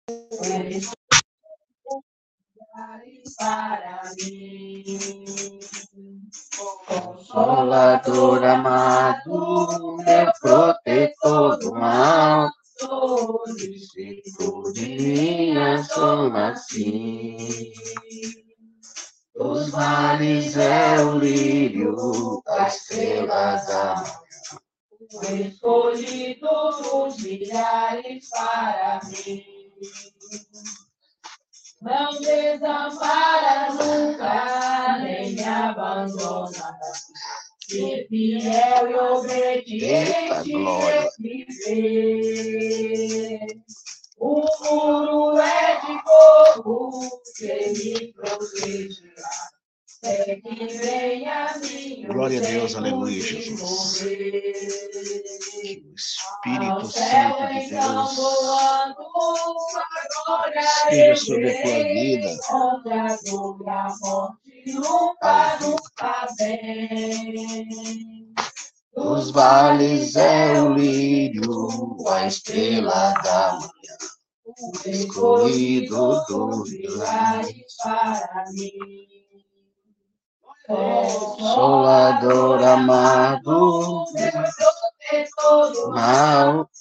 Para mim, Consolador amado, meu protetor do mal, solicito de minha zona assim. Os vales é o lírio, a estrela da manhã, o escolhido dos milhares para mim. Não desampara nunca, nem me abandona. Ser fiel e obediente viver. O muro é de fogo que me protegerá. É que venha minha. Glória a Deus, aleluia, Jesus. Que o Espírito Santo de Deus esteja sobre a tua vida. Os vales é o lírio, a estrela da manhã, o escolhido do milagres para mim. Consolador amado, meu protetor do mal,